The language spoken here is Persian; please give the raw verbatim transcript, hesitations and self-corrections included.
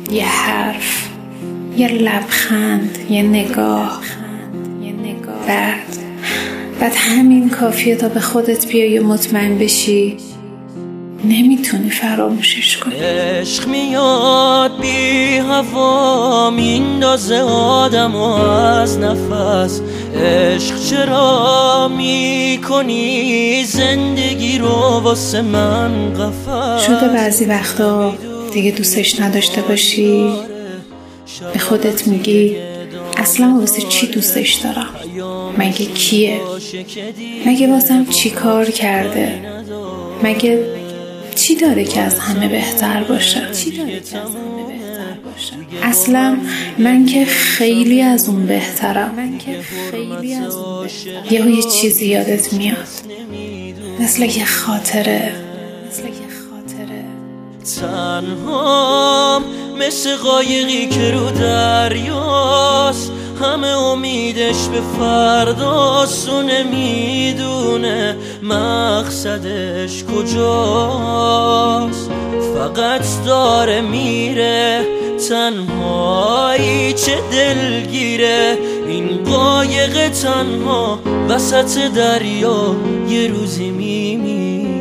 یه حرف، یه لبخند، یه نگاه، بعد بعد همین کافیه تا به خودت بیای و مطمئن بشی نمیتونی فراموشش کنی. عشق میاد بی هوا میندازه آدم و از نفس. عشق چرا میکنی زندگی رو واسه من قفس؟ شده بعضی وقتا دیگه دوستش نداشته باشی، به خودت میگی اصلا واسه چی دوستش دارم؟ مگه کیه؟ مگه واسم چی کار کرده؟ مگه چی داره که از همه بهتر باشه؟ اصلا من که خیلی از اون بهترم. یهو یه چیزی یادت میاد، مثل یه خاطره. تنهام مثل قایقی که رو دریاست، همه امیدش به فرداست و نمیدونه مقصدش کجاست. فقط داره میره تنهایی، چه دلگیره این قایق تنها وسط دریا، یه روزی میمیره.